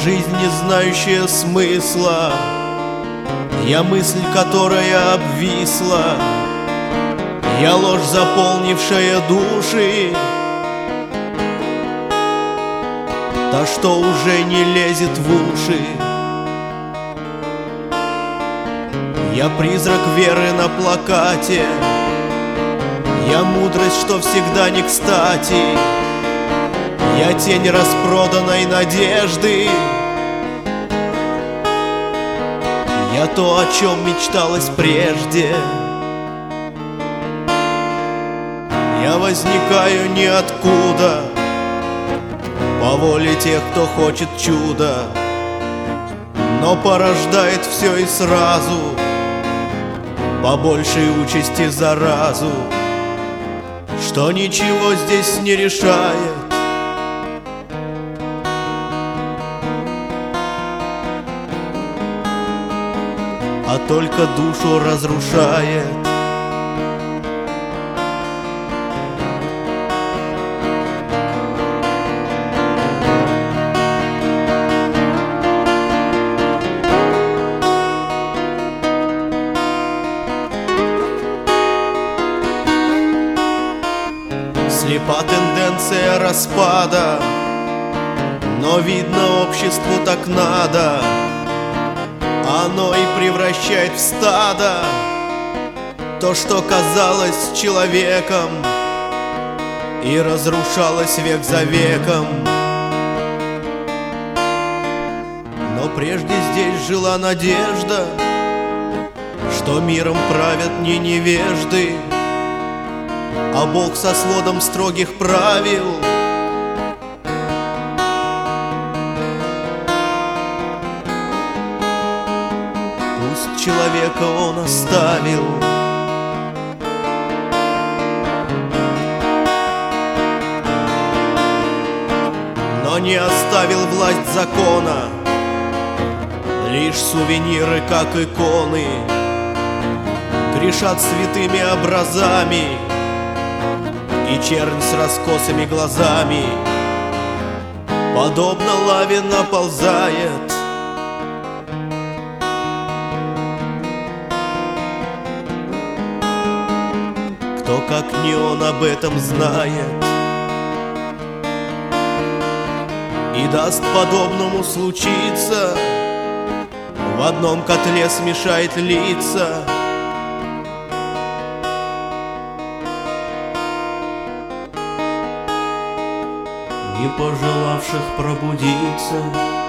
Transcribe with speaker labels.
Speaker 1: жизнь, не знающая смысла, я мысль, которая обвисла, я ложь, заполнившая души, та, что уже не лезет в уши. Я призрак веры на плакате, я мудрость, что всегда не кстати, я тень распроданной надежды, я то, о чем мечталось прежде. Я возникаю ниоткуда, по воле тех, кто хочет чуда, но порождает все и сразу, по большей участи заразу, что ничего здесь не решает, а только душу разрушает. Слепа тенденция распада, но видно, обществу так надо. Оно и превращает в стадо то, что казалось человеком, и разрушалось век за веком. Но прежде здесь жила надежда, что миром правят не невежды, а Бог со сводом строгих правил. Пусть человека он оставил, но не оставил власть закона, лишь сувениры, как иконы, грешат святыми образами, и чернь с раскосыми глазами подобно лаве наползает. Кто, как не он, об этом знает и даст подобному случиться, в одном котле смешает лица. Не пожелавших пробудиться.